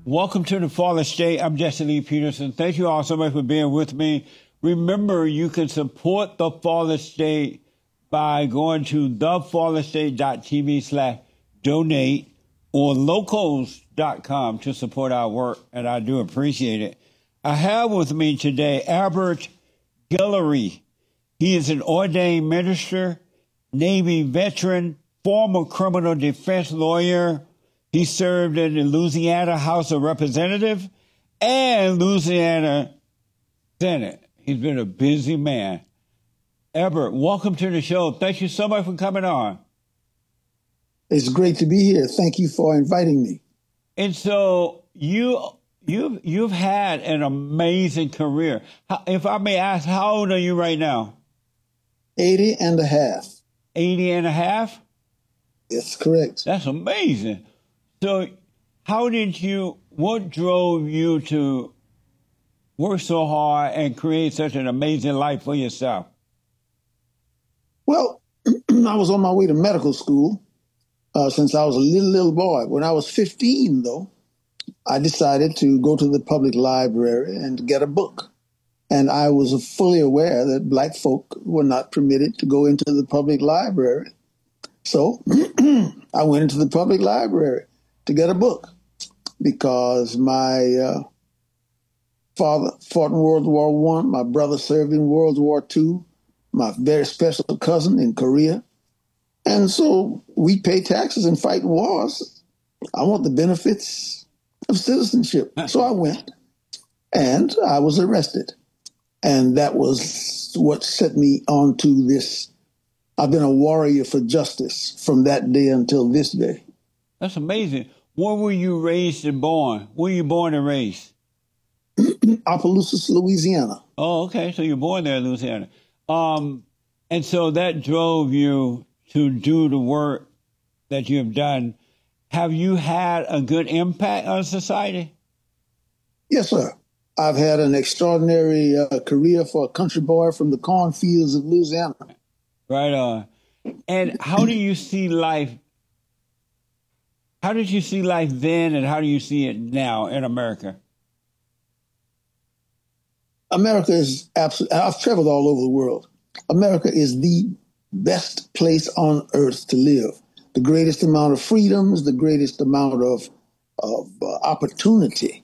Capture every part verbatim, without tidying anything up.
Welcome to the Fallen State. I'm Jesse Lee Peterson. Thank you all so much for being with me. Remember, you can support the Fallen State by going to thefallenstate.tv slash donate or locals dot com to support our work, and I do appreciate it. I have with me today Albert Guillory. He is an ordained minister, Navy veteran, former criminal defense lawyer. He served in the Louisiana House of Representatives and Louisiana Senate. He's been a busy man. Albert, welcome to the show. Thank you so much for coming on. It's great to be here. Thank you for inviting me. And so you, you've, you've had an amazing career. If I may ask, how old are you right now? eighty and a half. eighty and a half? That's correct. That's amazing. So how did you, what drove you to work so hard and create such an amazing life for yourself? Well, I was on my way to medical school uh, since I was a little, little boy. When I was fifteen, though, I decided to go to the public library and get a book. And I was fully aware that black folk were not permitted to go into the public library. So I went into the public library to get a book because my uh, father fought in World War One, my brother served in World War Two, my very special cousin in Korea. And so we pay taxes and fight wars. I want the benefits of citizenship. So I went and I was arrested. And that was what set me onto this. I've been a warrior for justice from that day until this day. That's amazing. Where were you raised and born? Where were you born and raised? Opelousas, Louisiana. Oh, okay. So you're born there in Louisiana. Um, and so that drove you to do the work that you have done. Have you had a good impact on society? Yes, sir. I've had an extraordinary uh, career for a country boy from the cornfields of Louisiana. Right on. And how do you see life? How did you see life then, and how do you see it now in America? America is absolutely, I've traveled all over the world. America is the best place on earth to live. The greatest amount of freedoms, the greatest amount of, of uh, opportunity.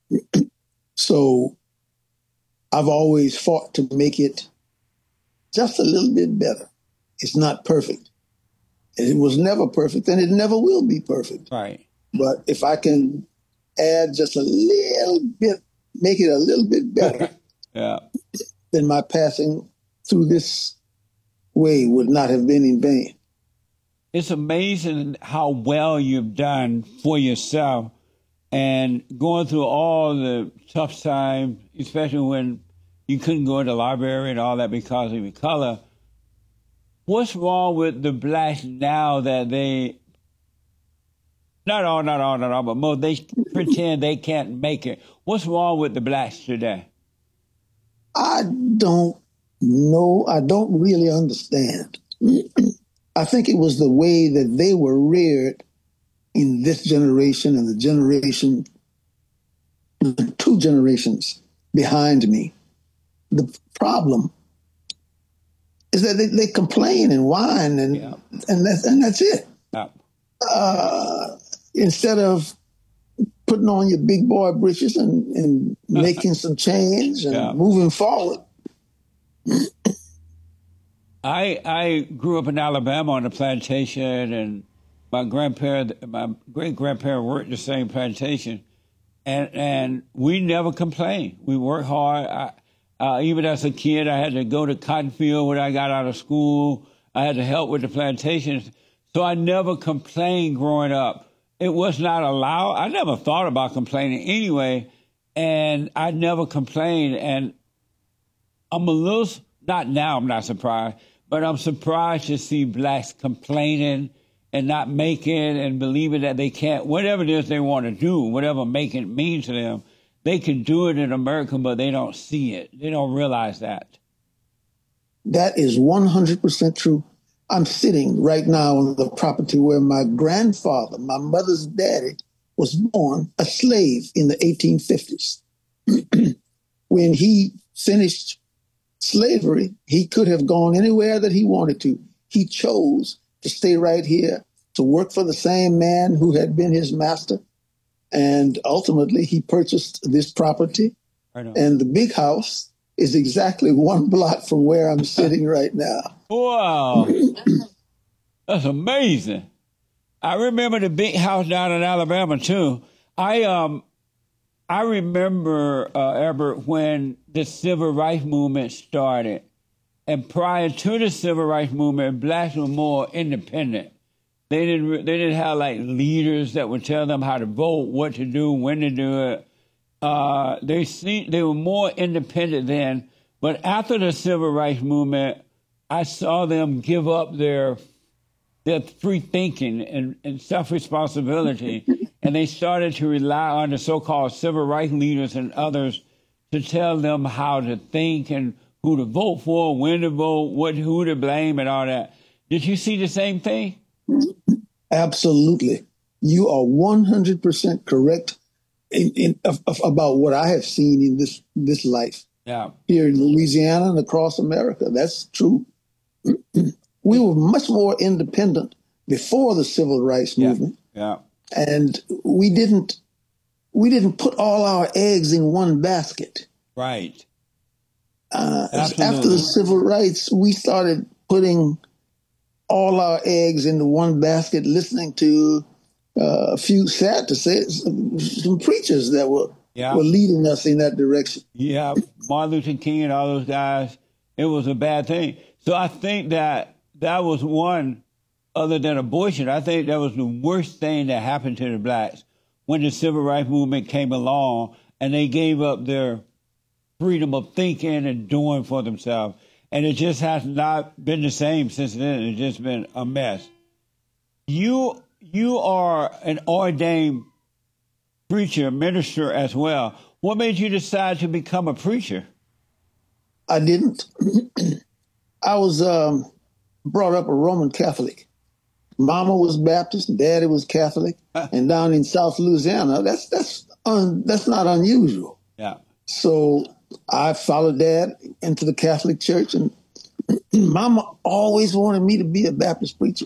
So I've always fought to make it just a little bit better. It's not perfect. It was never perfect, and it never will be perfect. Right. But if I can add just a little bit, make it a little bit better, yeah, then my passing through this way would not have been in vain. It's amazing how well you've done for yourself and going through all the tough times, especially when you couldn't go to the library and all that because of your color. What's wrong with the blacks now that they, not all, not all, not all, but most, they pretend they can't make it? What's wrong with the blacks today? I don't know. I don't really understand. I think it was the way that they were reared in this generation and the generation, the two generations behind me. The problem is that they, they complain and whine, and yeah. and that's and that's it. Yeah. Uh, instead of putting on your big boy britches and, and making some change and yeah. moving forward. I I grew up in Alabama on a plantation, and my grandparent, my great grandparent worked the same plantation, and and we never complained. We worked hard. I, Uh, even as a kid, I had to go to cotton field when I got out of school. I had to help with the plantations. So I never complained growing up. It was not allowed. I never thought about complaining anyway, and I never complained. And I'm a little, not now, I'm not surprised, but I'm surprised to see blacks complaining and not making and believing that they can't, whatever it is they want to do, whatever making means to them. They can do it in America, but they don't see it. They don't realize that. That is one hundred percent true. I'm sitting right now on the property where my grandfather, my mother's daddy, was born a slave in the eighteen fifties. When he finished slavery, he could have gone anywhere that he wanted to. He chose to stay right here, to work for the same man who had been his master. And ultimately, he purchased this property. I know. And the big house is exactly one block from where I'm sitting right now. Wow. That's amazing. I remember the big house down in Alabama, too. I um, I remember, uh, Albert, when the civil rights movement started. And prior to the civil rights movement, blacks were more independent. They didn't they didn't have like leaders that would tell them how to vote, what to do, when to do it. Uh, they see, they were more independent then. But after the civil rights movement, I saw them give up their their free thinking and, and self-responsibility, and they started to rely on the so-called civil rights leaders and others to tell them how to think and who to vote for, when to vote, what who to blame, and all that. Did you see the same thing? Absolutely. You are one hundred percent correct in, in, of, of, about what I have seen in this, this life. Yeah. Here in Louisiana and across America. That's true. We were much more independent before the civil rights Yeah. movement. Yeah. And we didn't we didn't put all our eggs in one basket. Right. Uh, Absolutely. after the civil rights, we started putting all our eggs into one basket, listening to uh, a few, sad to say, some, some preachers that were Yeah. were leading us in that direction. Yeah, Martin Luther King and all those guys, it was a bad thing. So I think that that was one, other than abortion, I think that was the worst thing that happened to the blacks when the civil rights movement came along and they gave up their freedom of thinking and doing for themselves. And it just has not been the same since then. It's just been a mess. You you are an ordained preacher, minister as well. What made you decide to become a preacher? I didn't. I was um, brought up a Roman Catholic. Mama was Baptist, Daddy was Catholic, and down in South Louisiana, that's that's un, that's not unusual. Yeah. So I followed Dad into the Catholic Church, and Mama always wanted me to be a Baptist preacher.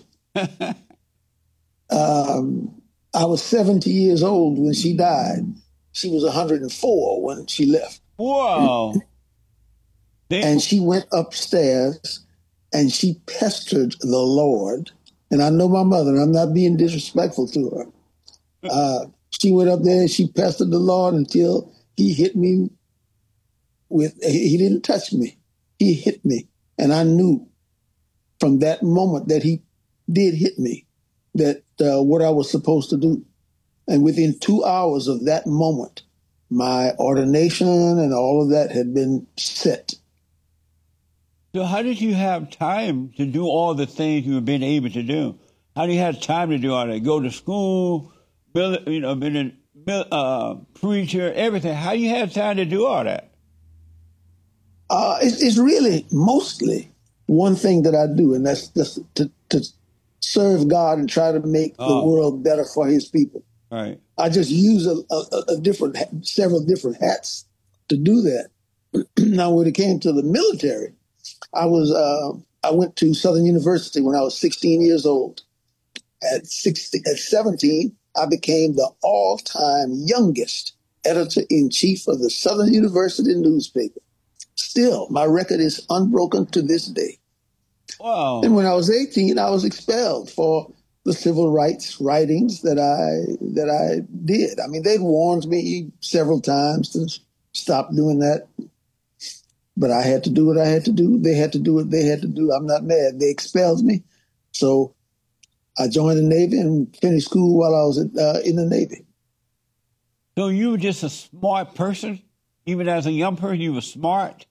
um, I was seventy years old when she died. She was one hundred four when she left. Whoa. They, And she went upstairs and she pestered the Lord. And I know my mother, and I'm not being disrespectful to her. Uh, she went up there and she pestered the Lord until he hit me with, he didn't touch me. He hit me. And I knew from that moment that he did hit me, that uh, what I was supposed to do. And within two hours of that moment, my ordination and all of that had been set. So how did you have time to do all the things you have been able to do? How do you have time to do all that? Go to school, build, you know, been a uh, preacher, everything. How do you have time to do all that? Uh, it's, it's really mostly one thing that I do, and that's just to, to serve God and try to make Oh. the world better for his people. Right. I just use a, a, a different, several different hats to do that. Now, when it came to the military, I was, uh, I went to Southern University when I was sixteen years old. At sixteen, at seventeen, I became the all-time youngest editor-in-chief of the Southern University newspaper. Still, my record is unbroken to this day. Wow. And when I was eighteen, I was expelled for the civil rights writings that I that I did. I mean, they'd warned me several times to stop doing that. But I had to do what I had to do. They had to do what they had to do. I'm not mad. They expelled me. So I joined the Navy and finished school while I was at, uh, in the Navy. So you were just a smart person? Even as a young person, you were smart?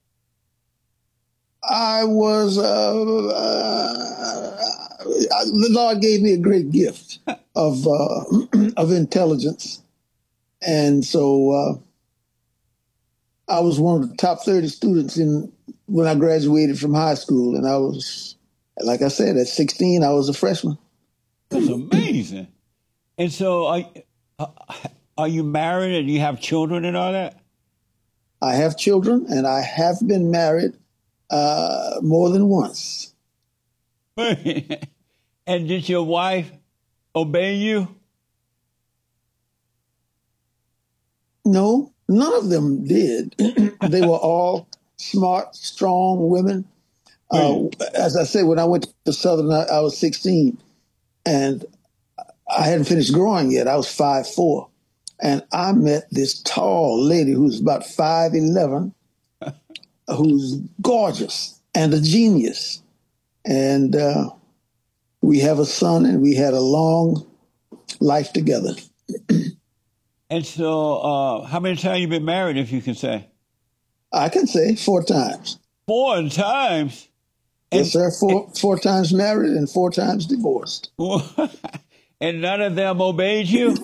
I was, uh, uh, the Lord gave me a great gift of, uh, of intelligence. And so, uh, I was one of the top thirty students in when I graduated from high school. And I was, like I said, at sixteen, I was a freshman. That's amazing. And so, uh, Are you married and you have children and all that? I have children, and I have been married uh, more than once. And did your wife obey you? No, none of them did. They were all smart, strong women. Uh, as I said, when I went to Southern, I, I was sixteen, and I hadn't finished growing yet. I was five foot four. And I met this tall lady who's about five eleven, who's gorgeous and a genius. And uh, we have a son, and we had a long life together. And so, uh, how many times you been married, if you can say? I can say four times. Four times? And, yes, sir. Four, four times married and four times divorced. And none of them obeyed you?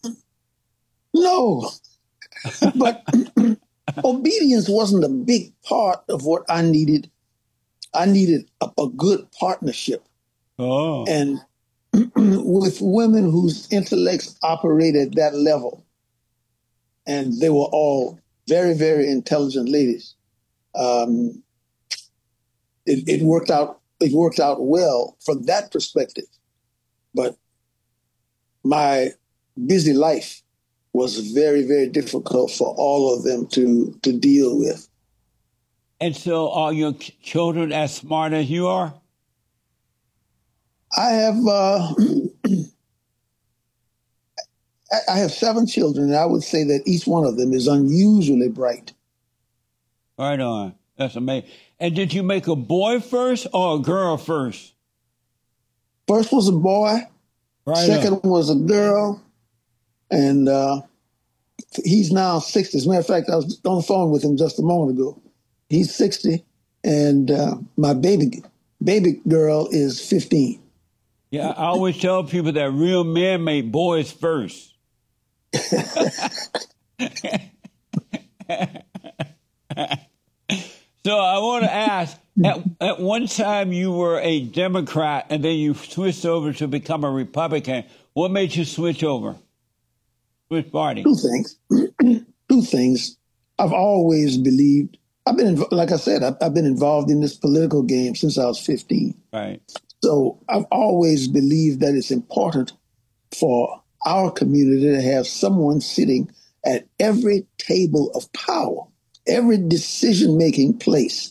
No. But obedience wasn't a big part of what I needed. I needed a, a good partnership. Oh. And with women whose intellects operate at that level, and they were all very, very intelligent ladies. Um, it, it worked out. It worked out well from that perspective. But my busy life was very, very difficult for all of them to to deal with. And so, are your ch- children as smart as you are? I have. Uh, I have seven children, and I would say that each one of them is unusually bright. Right on. That's amazing. And did you make a boy first or a girl first? First was a boy. Right Second on. was a girl. And uh, he's now sixty. As a matter of fact, I was on the phone with him just a moment ago. He's sixty, and uh, my baby baby girl is fifteen. Yeah, I always tell people that real men make boys first. So I want to ask, at, at one time you were a Democrat and then you switched over to become a Republican. What made you switch over? Which party? Two things. Two things. I've always believed, I've been, like I said, I've, I've been involved in this political game since I was fifteen. Right. So I've always believed that it's important for our community to have someone sitting at every table of power, every decision-making place.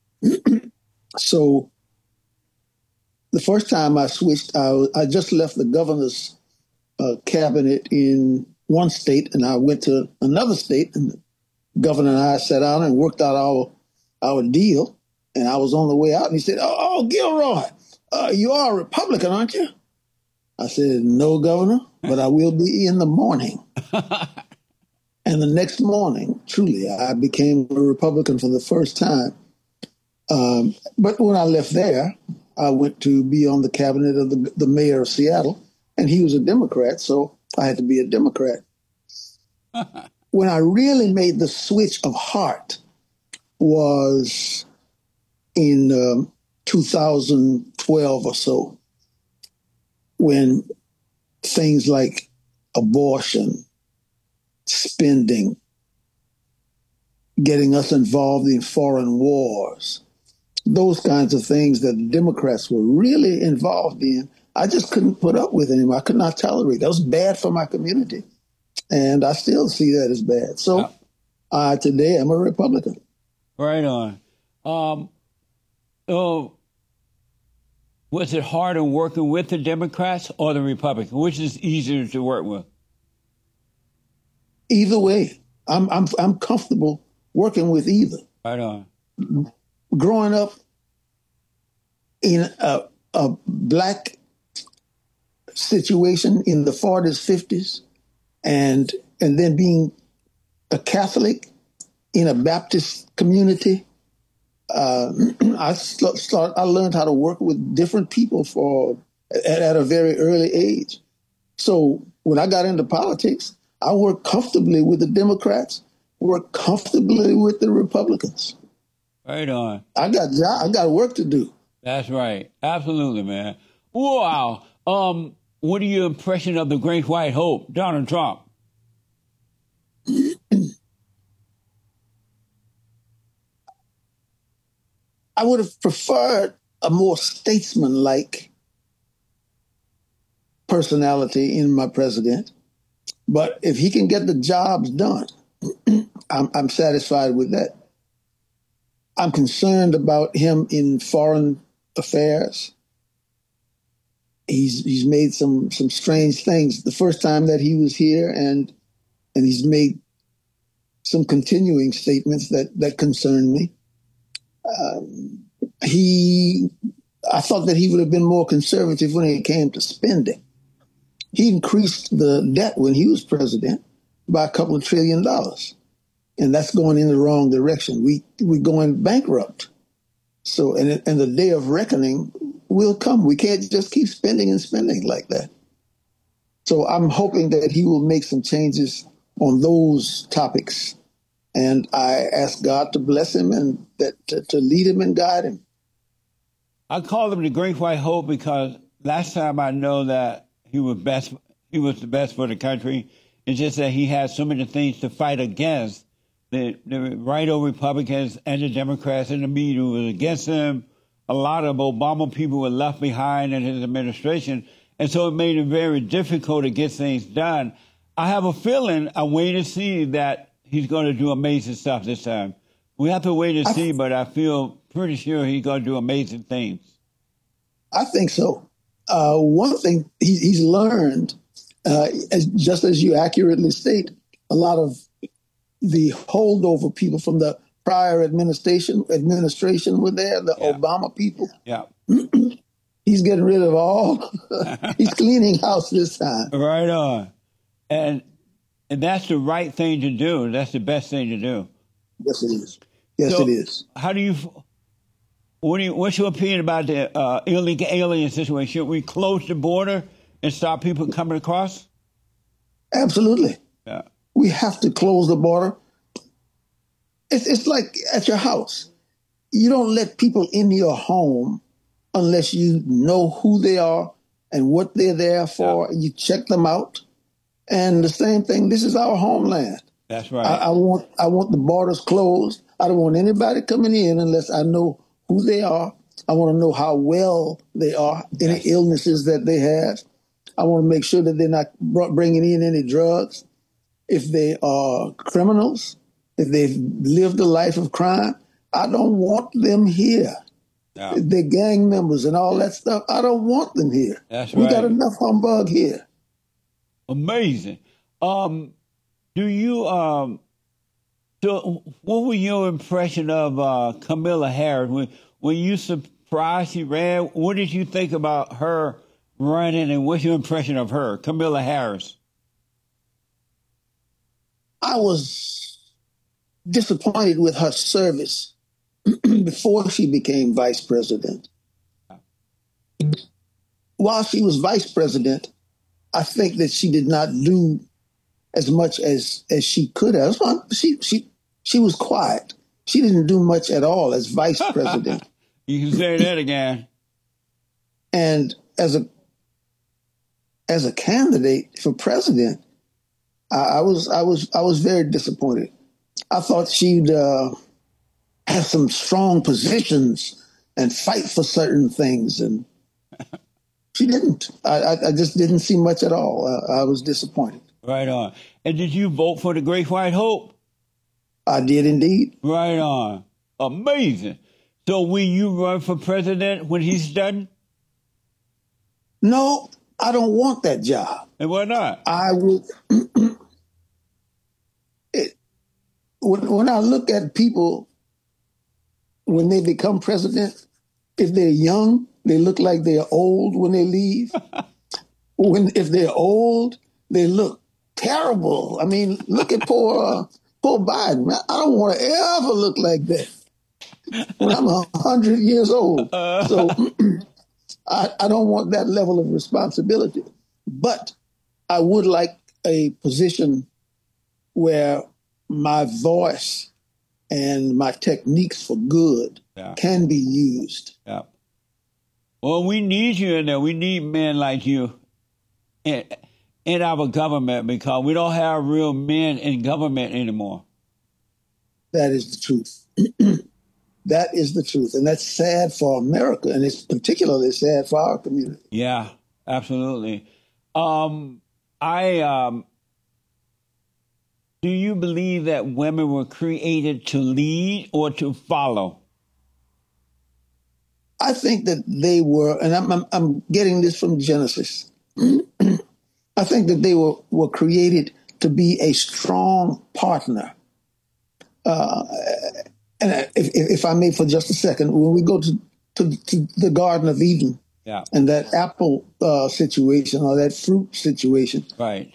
So the first time I switched, I, I just left the governor's uh, cabinet in one state, and I went to another state, and the governor and I sat down and worked out our our deal, and I was on the way out, and he said, oh, oh Gilroy, uh, you are a Republican, aren't you? I said, no, Governor, but I will be in the morning. And the next morning, truly, I became a Republican for the first time. Um, but when I left there, I went to be on the cabinet of the, the mayor of Seattle, and he was a Democrat, so I had to be a Democrat. When I really made the switch of heart was in um, two thousand twelve or so, when things like abortion, spending, getting us involved in foreign wars, those kinds of things that the Democrats were really involved in, I just couldn't put up with anymore. I could not tolerate. That was bad for my community. And I still see that as bad. So uh, today I'm a Republican. Right on. Um, oh, was it harder working with the Democrats or the Republicans? Which is easier to work with? Either way, I'm I'm I'm comfortable working with either. Right on. Growing up in a, a black situation in the forties, fifties, and and then being a Catholic in a Baptist community, uh, I start. I learned how to work with different people for at, at a very early age. So when I got into politics, I worked comfortably with the Democrats, worked comfortably with the Republicans. Right on. I got I got work to do. That's right. Absolutely, man. Wow. Um, what are your impression of the Great White Hope, Donald Trump? I would have preferred a more statesman-like personality in my president. But if he can get the jobs done, I'm, I'm satisfied with that. I'm concerned about him in foreign affairs. He's he's made some some strange things the first time that he was here, and and he's made some continuing statements that that concern me. Um, he, I thought that he would have been more conservative when it came to spending. He increased the debt when he was president by a couple of trillion dollars, and that's going in the wrong direction. We we're going bankrupt. So, and and the day of reckoning will come. We can't just keep spending and spending like that. So, I'm hoping that he will make some changes on those topics. And I ask God to bless him and that to, to lead him and guide him. I call him the Great White Hope because last time I know that he was best, he was the best for the country. It's just that he had so many things to fight against. The, the right-o Republicans and the Democrats and the media was against him. A lot of Obama people were left behind in his administration. And so it made it very difficult to get things done. I have a feeling, I wait to see that he's going to do amazing stuff this time. We have to wait and see, but I feel pretty sure he's going to do amazing things. I think so. Uh, one thing he, he's learned, uh, as, just as you accurately state, a lot of the holdover people from the prior administration administration were there, the Yeah. Obama people. Yeah. He's getting rid of all. He's cleaning house this time. Right on. And and that's the right thing to do. That's the best thing to do. Yes, it is. Yes, So, it is. How do you, what do you, what's your opinion about the uh, illegal alien situation? Should we close the border and stop people coming across? Absolutely. Yeah. We have to close the border. It's, it's like at your house. You don't let people in your home unless you know who they are and what they're there for. You check them out. And the same thing, this is our homeland. That's right. I, I want I want the borders closed. I don't want anybody coming in unless I know who they are. I want to know how well they are, any Yes. illnesses that they have. I want to make sure that they're not br- bringing in any drugs. If they are criminals, if they've lived a life of crime, I don't want them here. Yeah. If they're gang members and all that stuff, I don't want them here. That's We got right. enough humbug here. Amazing. Um, do you, um, so what were your impression of uh, Kamala Harris? When, when you surprised she ran, what did you think about her running, and what's your impression of her, Kamala Harris? I was disappointed with her service before she became vice president. While she was vice president, I think that she did not do as much as as she could have. She she she was quiet. She didn't do much at all as vice president. You can say that again. And as a as a candidate for president, I, I was I was I was very disappointed. I thought she'd uh, have some strong positions and fight for certain things, and she didn't. I, I, I just didn't see much at all. Uh, I was disappointed. Right on. And did you vote for the Great White Hope? I did indeed. Right on. Amazing. So will you run for president when he's done? No, I don't want that job. And why not? I would. it, when, when I look at people, when they become president, if they're young, they look like they're old when they leave. when if they're old, they look terrible. I mean, look at poor uh, poor Biden. I don't want to ever look like that when I'm a hundred years old. So I, I don't want that level of responsibility. But I would like a position where my voice and my techniques for good Yeah. can be used. Yeah. Well, we need you in there. We need men like you. in, in our government because we don't have real men in government anymore. That is the truth. That is the truth. And that's sad for America, and it's particularly sad for our community. Yeah, absolutely. Um, I um, do you believe that women were created to lead or to follow? I think that they were, and I'm, I'm, I'm getting this from Genesis. I think that they were, were created to be a strong partner. Uh, and if, if I may, for just a second, when we go to, to, to the Garden of Eden, yeah, and that apple uh, situation or that fruit situation, right?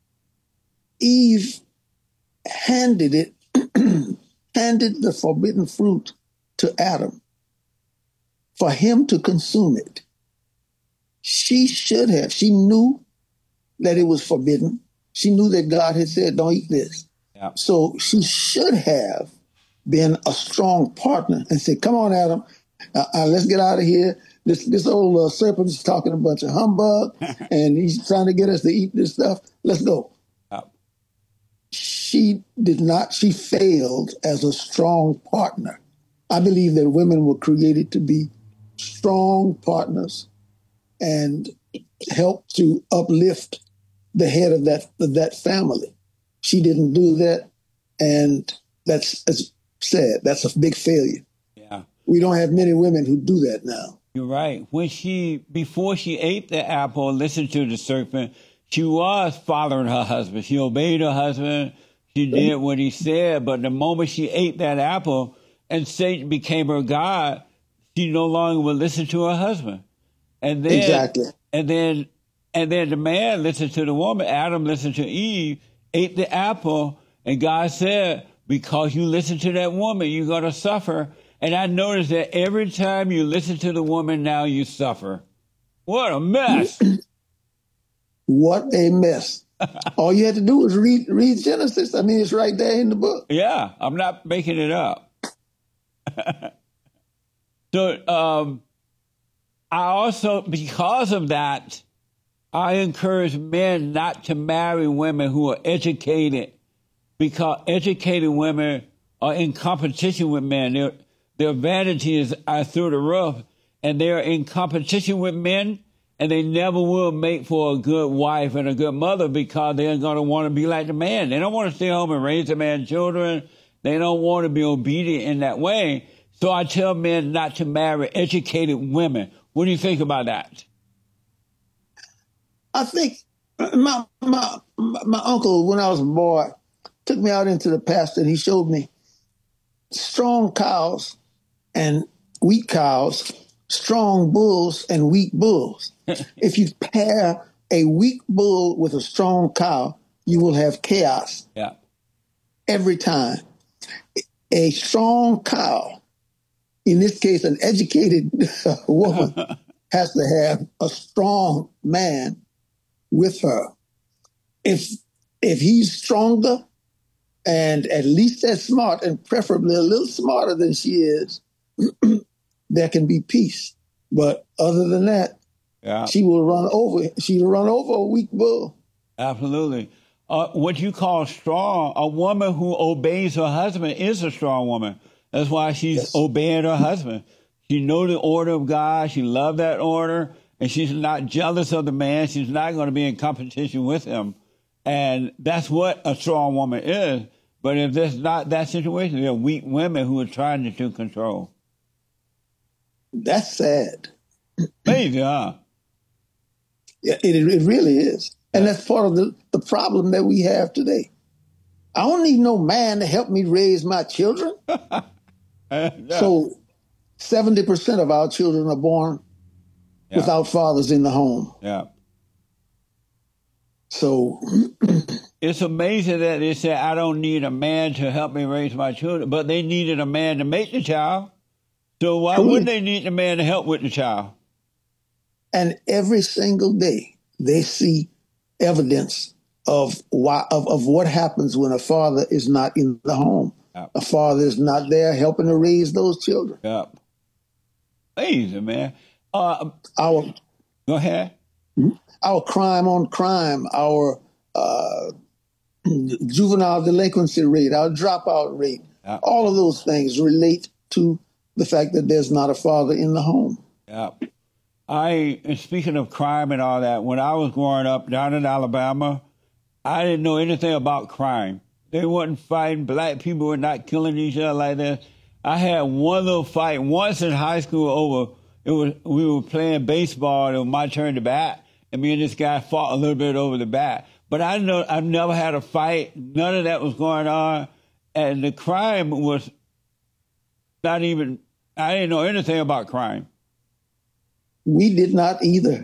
Eve handed it, handed the forbidden fruit to Adam for him to consume it. She should have. She knew that it was forbidden. She knew that God had said, "Don't eat this." Yeah. So she should have been a strong partner and said, "Come on, Adam, uh, uh, let's get out of here. This this old uh, serpent is talking a bunch of humbug, and he's trying to get us to eat this stuff. Let's go." Yeah. She did not. She failed as a strong partner. I believe that women were created to be strong partners and help to uplift the head of that of that family. She didn't do that, and that's, that's sad. That's a big failure. Yeah. We don't have many women who do that now. You're right. When she, before she ate the apple, listened to the serpent, she was following her husband. She obeyed her husband. She did what he said. But the moment she ate that apple and Satan became her God, she no longer would listen to her husband. And then, Exactly. And then, and then the man listened to the woman. Adam listened to Eve, ate the apple, and God said, because you listen to that woman, you're going to suffer. And I noticed that every time you listen to the woman, now you suffer. What a mess. What a mess. All you had to do was read read Genesis. I mean, it's right there in the book. Yeah, I'm not making it up. So um, I also, because of that, I encourage men not to marry women who are educated, because educated women are in competition with men. Their, their vanities are through the roof, and they're in competition with men, and they never will make for a good wife and a good mother because they're going to want to be like the man. They don't want to stay home and raise the man's children. They don't want to be obedient in that way. So I tell men not to marry educated women. What do you think about that? I think my my my uncle, when I was a boy, took me out into the pasture and he showed me strong cows and weak cows, strong bulls and weak bulls. If you pair a weak bull with a strong cow, you will have chaos. Yeah. Every time. A strong cow, in this case, an educated woman, has to have a strong man with her. If if he's stronger and at least as smart, and preferably a little smarter than she is, there can be peace. But other than that, yeah, she will run over. She'll run over a weak bull. Absolutely. Uh, what you call strong, a woman who obeys her husband is a strong woman. That's why she's yes. obeying her husband. She knows the order of God. She loves that order, and she's not jealous of the man. She's not going to be in competition with him. And that's what a strong woman is. But if there's not that situation, there are weak women who are trying to take control. That's sad. Amazing, huh? Yeah, it, it really is. And that's part of the, the problem that we have today. I don't need no man to help me raise my children. yeah. So seventy percent of our children are born yeah. without fathers in the home. Yeah. So it's amazing that they say, I don't need a man to help me raise my children, but they needed a man to make the child. So why cool. wouldn't they need a man to help with the child? And every single day they see evidence of why of, of what happens when a father is not in the home. Yep. A father is not there helping to raise those children. Yep. Amazing, man. Uh, Our, go ahead. Our crime on crime, our uh, juvenile delinquency rate, our dropout rate, Yeah. all of those things relate to the fact that there's not a father in the home. Yeah. I, and speaking of crime and all that, when I was growing up down in Alabama, I didn't know anything about crime. They wasn't fighting. Black people were not killing each other like that. I had one little fight once in high school over, it was, we were playing baseball and it was my turn to bat, and me and this guy fought a little bit over the bat. But I know I've never had a fight. None of that was going on. And the crime was not even, I didn't know anything about crime. We did not either.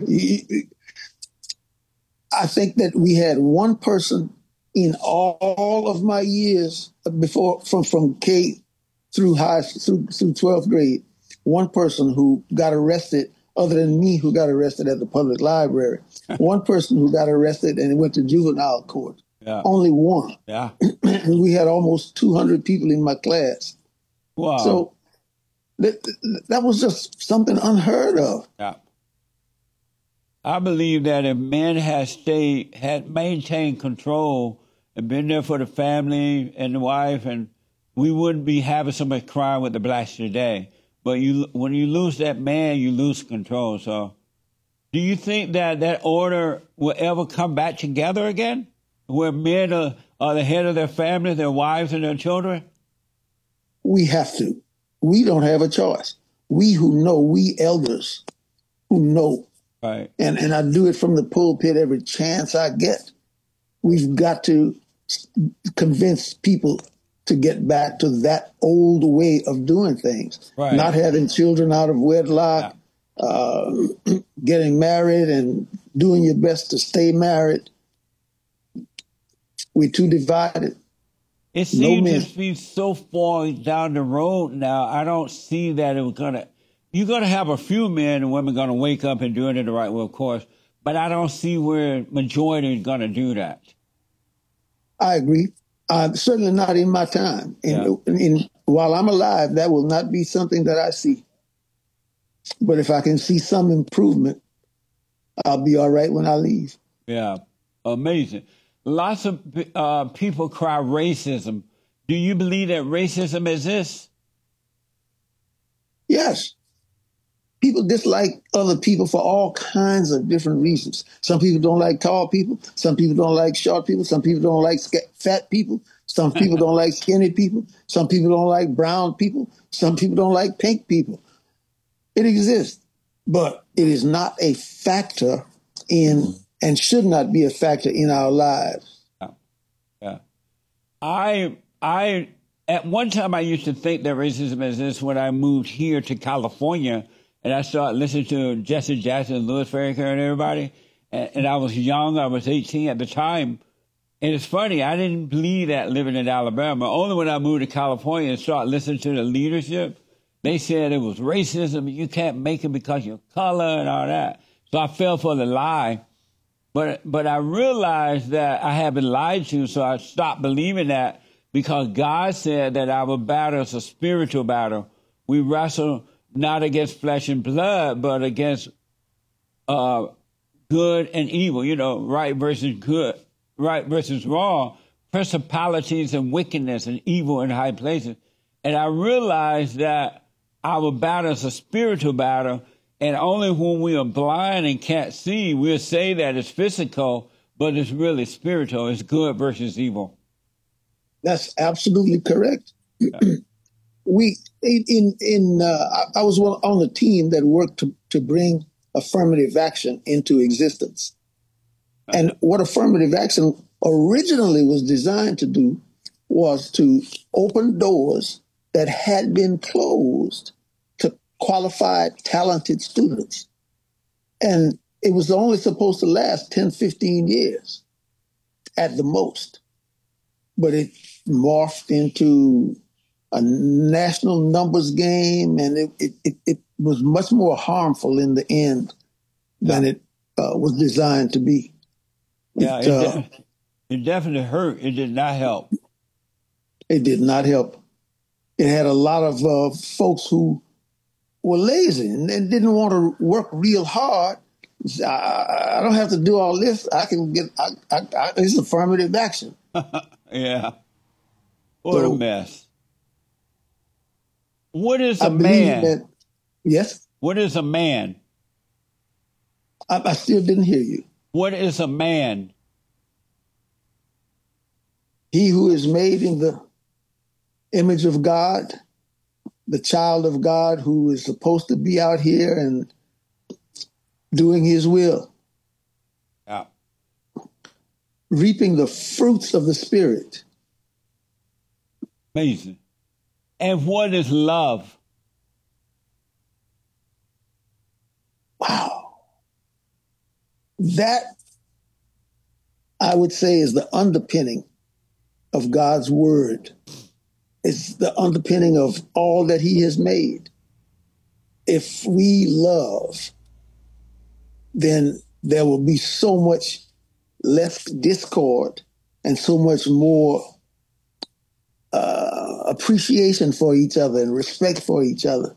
I think that we had one person in all of my years before, from, from K through high, through, through twelfth grade, one person who got arrested, other than me, who got arrested at the public library. One person who got arrested and went to juvenile court. Yeah. Only one. Yeah. And we had almost two hundred people in my class. Wow. So that, that was just something unheard of. Yeah. I believe that if men had stayed, had maintained control and been there for the family and the wife, and we wouldn't be having so much crime with the blacks today. But you, when you lose that man, you lose control. So do you think that that order will ever come back together again, where men are, are the head of their family, their wives and their children? We have to. We don't have a choice. We who know, we elders who know, right? And and I do it from the pulpit every chance I get. We've got to convince people to get back to that old way of doing things, right. Not having children out of wedlock, yeah. uh, getting married and doing your best to stay married. We're too divided. It seems no to be so far down the road now. I don't see that it was going to, you're going to have a few men and women going to wake up and do it in the right way, of course, but I don't see where majority is going to do that. I agree. Uh, certainly not in my time. In, yeah. in, in, while I'm alive, that will not be something that I see. But if I can see some improvement, I'll be all right when I leave. Yeah, amazing. Lots of uh, people cry racism. Do you believe that racism exists? Yes. People dislike other people for all kinds of different reasons. Some people don't like tall people. Some people don't like short people. Some people don't like fat people. Some people don't like skinny people. Some people don't like brown people. Some people don't like pink people. It exists, but it is not a factor in, and should not be a factor in our lives. Yeah. Yeah. I, I, at one time I used to think that racism exists when I moved here to California. And I started listening to Jesse Jackson, Louis Farrakhan, and everybody. And, and I was young. I was eighteen at the time. And it's funny, I didn't believe that living in Alabama. Only when I moved to California and started listening to the leadership, they said it was racism. You can't make it because you're color and all that. So I fell for the lie. But, but I realized that I had been lied to, so I stopped believing that, because God said that our battle is a spiritual battle. We wrestle not against flesh and blood, but against uh, good and evil, you know, right versus good, right versus wrong, principalities and wickedness and evil in high places. And I realized that our battle is a spiritual battle, and only when we are blind and can't see, we'll say that it's physical, but it's really spiritual. It's good versus evil. That's absolutely correct. Yeah. We in in uh, I was on a team that worked to, to bring affirmative action into existence. And what affirmative action originally was designed to do was to open doors that had been closed to qualified, talented students. And it was only supposed to last ten, fifteen years at the most. But it morphed into a national numbers game, and it, it, it, it was much more harmful in the end than it uh, was designed to be. Yeah, it, it, uh, de- it definitely hurt. It did not help. It did not help. It had a lot of uh, folks who were lazy and, and didn't want to work real hard, I, I don't have to do all this. I can get, I, I, I, it's affirmative action. Yeah. What a So mess. What is I a believe man? that, yes, What is a man? I, I still didn't hear you. What is a man? He who is made in the image of God, the child of God who is supposed to be out here and doing his will, Yeah. reaping the fruits of the Spirit. Amazing. And what is love? Wow. That, I would say, is the underpinning of God's word. It's the underpinning of all that he has made. If we love, then there will be so much less discord and so much more uh, appreciation for each other and respect for each other.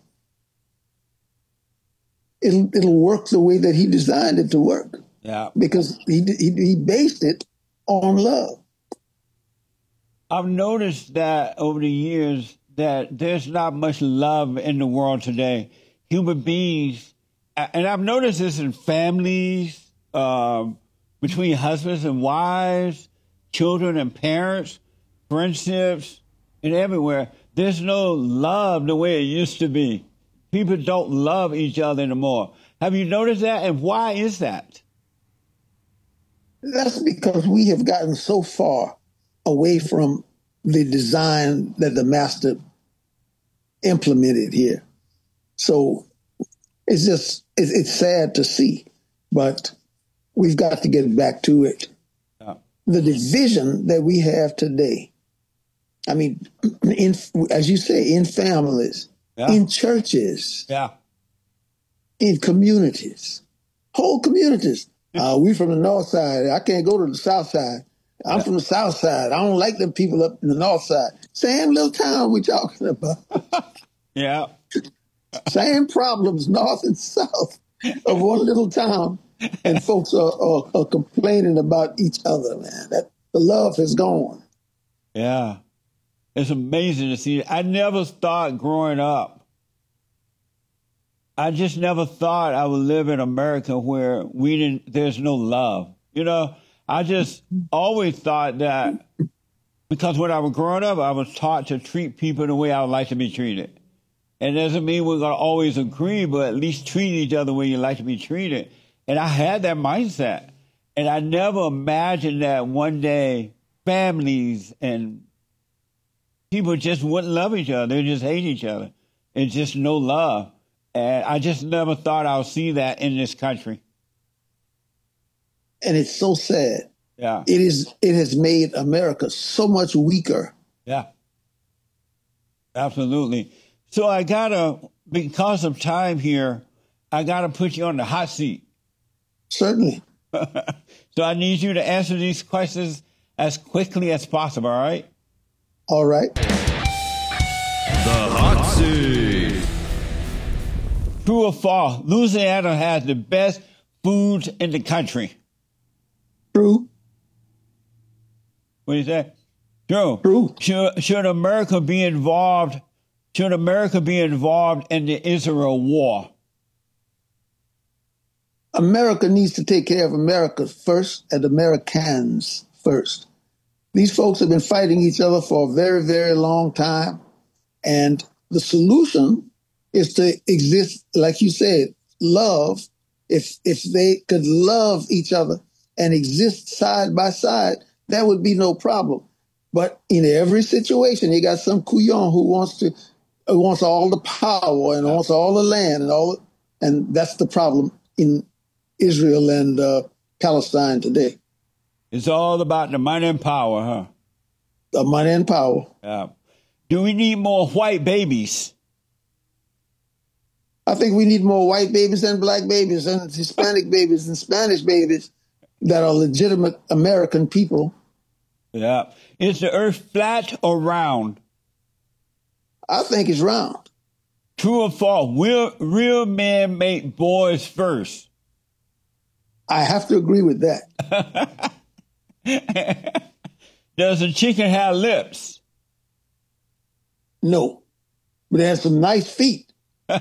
It'll, it'll work the way that he designed it to work. Yeah. Because he, he, he based it on love. I've noticed that over the years that there's not much love in the world today. Human beings, and I've noticed this in families, um, between husbands and wives, children and parents, friendships, and everywhere. There's no love the way it used to be. People don't love each other anymore. Have you noticed that? And why is that? That's because we have gotten so far away from the design that the master implemented here. So it's just, it's, it's sad to see, but we've got to get back to it. Yeah. The division that we have today, I mean, in, as you say, in families, Yeah. in churches, Yeah. in communities, whole communities. Uh, we from the north side. I can't go to the south side. I'm Yeah. from the south side. I don't like them people up in the north side. Same little town we talking about. Yeah. Same problems, north and south of one little town. And folks are, are, are complaining about each other, man. That the love is gone. Yeah. It's amazing to see. I never thought growing up, I just never thought I would live in America where we didn't, there's no love. You know, I just always thought that because when I was growing up, I was taught to treat people the way I would like to be treated. It doesn't mean we're going to always agree, but at least treat each other the way you like to be treated. And I had that mindset. And I never imagined that one day families and people just wouldn't love each other. They just hate each other. It's just no love. And I just never thought I would see that in this country. And it's so sad. Yeah. It is. It has made America so much weaker. Yeah. Absolutely. So I gotta, because of time here, I gotta put you on the hot seat. Certainly. So I need you to answer these questions as quickly as possible, all right? All right. The hot seat. True or false, Louisiana has the best foods in the country. True. What do you say? True. True. Should, should America be involved? Should America be involved in the Israel war? America needs to take care of America first and Americans first. These folks have been fighting each other for a very, very long time. And the solution is to exist, like you said, love. If if they could love each other and exist side by side, that would be no problem. But in every situation, you got some couillon who wants to who wants all the power and wants all the land and all, and that's the problem in Israel and uh, Palestine today. It's all about the money and power, huh? The money and power. Yeah. Do we need more white babies? I think we need more white babies and black babies and Hispanic babies and Spanish babies that are legitimate American people. Yeah. Is the earth flat or round? I think it's round. True or false? Will real men make boys first? I have to agree with that. Does the chicken have lips? No, but it has some nice feet.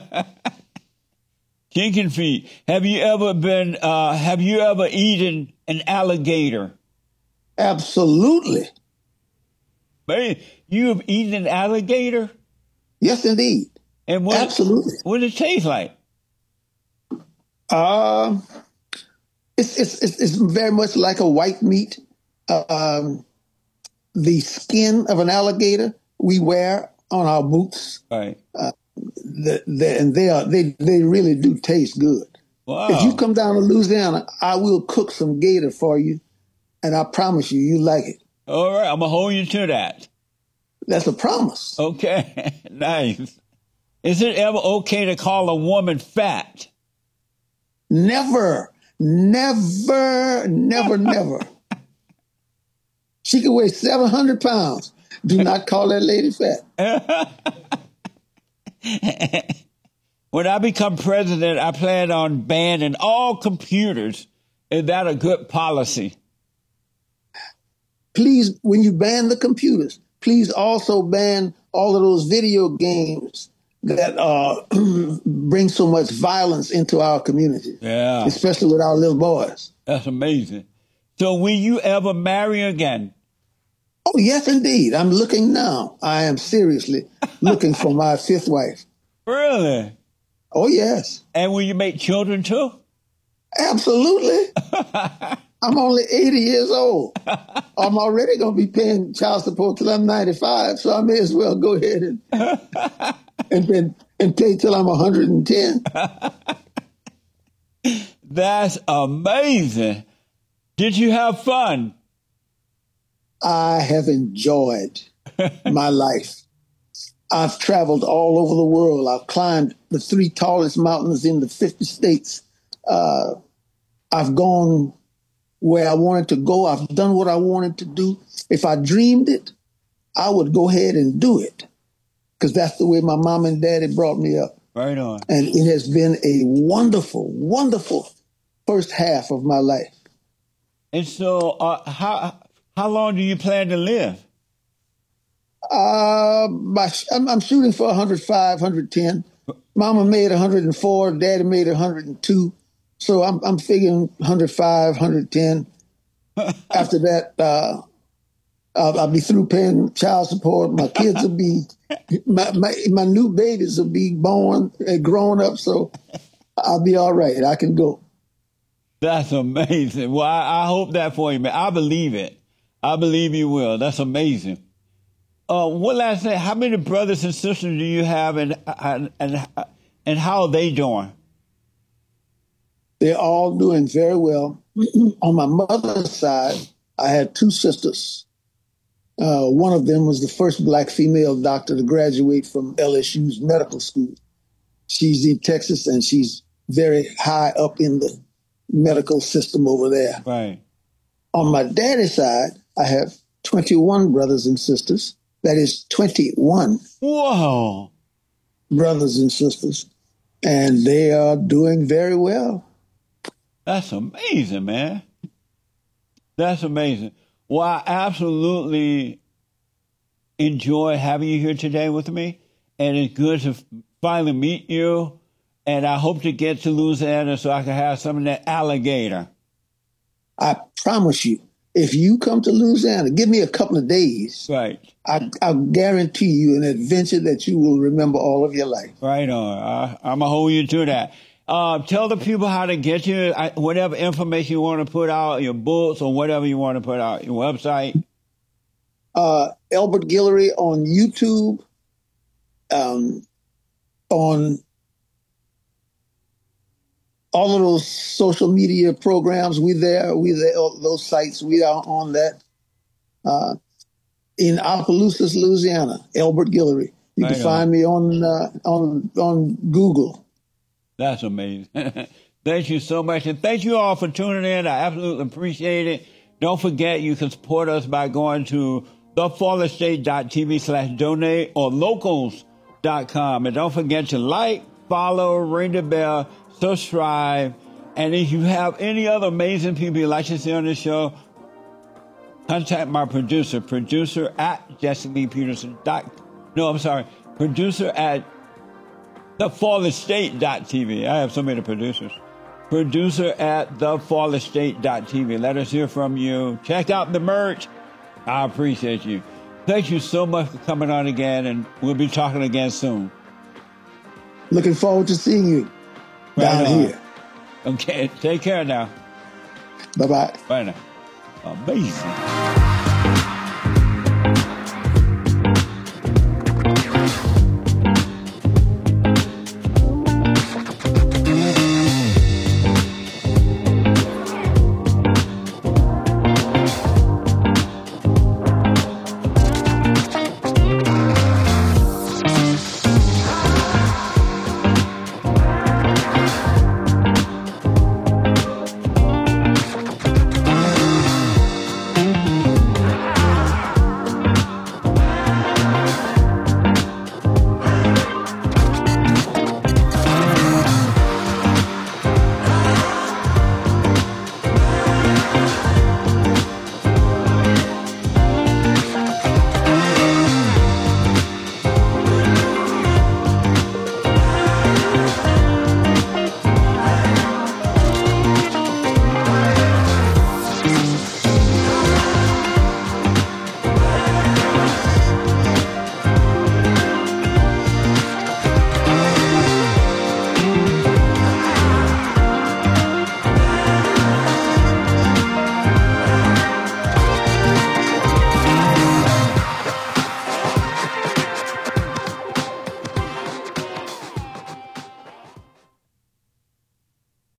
Chicken feet. Have you ever been, uh, have you ever eaten an alligator? Absolutely. Man, you have eaten an alligator? Yes, indeed. And what, Absolutely. What does it taste like? Uh, it's, it's, it's, it's very much like a white meat. Uh, um, the skin of an alligator we wear on our boots. Right. Uh, the, the, and they are they they really do taste good. Wow. If you come down to Louisiana, I will cook some gator for you, and I promise you, you like it. All right, I'm gonna hold you to that. That's a promise. Okay, nice. Is it ever okay to call a woman fat? Never, never, never, never. She can weigh seven hundred pounds. Do not call that lady fat. When I become president, I plan on banning all computers. Is that a good policy? Please, when you ban the computers, please also ban all of those video games that uh, bring so much violence into our community. Yeah. Especially with our little boys. That's amazing. So will you ever marry again? Oh, yes, indeed. I'm looking now. I am seriously looking for my fifth wife. Really? Oh, yes. And will you make children too? Absolutely. I'm only eighty years old. I'm already going to be paying child support till I'm ninety-five, so I may as well go ahead and and, and, and pay till I'm one hundred ten. That's amazing. Did you have fun? I have enjoyed my life. I've traveled all over the world. I've climbed the three tallest mountains in the fifty states. Uh, I've gone where I wanted to go. I've done what I wanted to do. If I dreamed it, I would go ahead and do it, because that's the way my mom and daddy brought me up. Right on. And it has been a wonderful, wonderful first half of my life. And so uh, how how long do you plan to live? Uh, my, I'm, I'm shooting for one hundred five, one hundred ten. Mama made one hundred four, Daddy made one hundred two. So I'm I'm figuring one hundred five, one hundred ten. After that, uh, I'll, I'll be through paying child support. My kids will be, my, my, my new babies will be born and grown up. So I'll be all right. I can go. That's amazing. Well, I, I hope that for you, man. I believe it. I believe you will. That's amazing. Uh, what last thing? How many brothers and sisters do you have, and and and, and how are they doing? They're all doing very well. On my mother's side, I had two sisters. Uh, one of them was the first black female doctor to graduate from L S U's medical school. She's in Texas, and she's very high up in the medical system over there. Right. On my daddy's side, I have twenty-one brothers and sisters. That is twenty-one. Whoa. Brothers and sisters. And they are doing very well. That's amazing, man. That's amazing. Well, I absolutely enjoy having you here today with me. And it's good to finally meet you. And I hope to get to Louisiana so I can have some of that alligator. I promise you, if you come to Louisiana, give me a couple of days. Right. I, I guarantee you an adventure that you will remember all of your life. Right on. I, I'm going to hold you to that. Uh, tell the people how to get you, I, whatever information you want to put out, your books or whatever you want to put out, your website. Uh, Elbert Guillory on YouTube, um, on all of those social media programs. We there, we there, those sites, we are on that. Uh, in Opelousas, Louisiana, Elbert Guillory. You right can on. find me on uh, on on Google. That's amazing. Thank you so much. And thank you all for tuning in. I absolutely appreciate it. Don't forget you can support us by going to thefallerstate.tv slash donate or locals dot com. And don't forget to like, follow, ring the bell, subscribe, And if you have any other amazing people you'd like to see on the show, contact my producer, producer at Jesse Lee Peterson. Dot, no, I'm sorry, producer at the fall estate dot t v. I have so many producers. Producer at the fall estate dot t v. Let us hear from you. Check out the merch. I appreciate you. Thank you so much for coming on again, and we'll be talking again soon. Looking forward to seeing you Right down on. here. Okay, take care now. Bye-bye. Bye now. Amazing.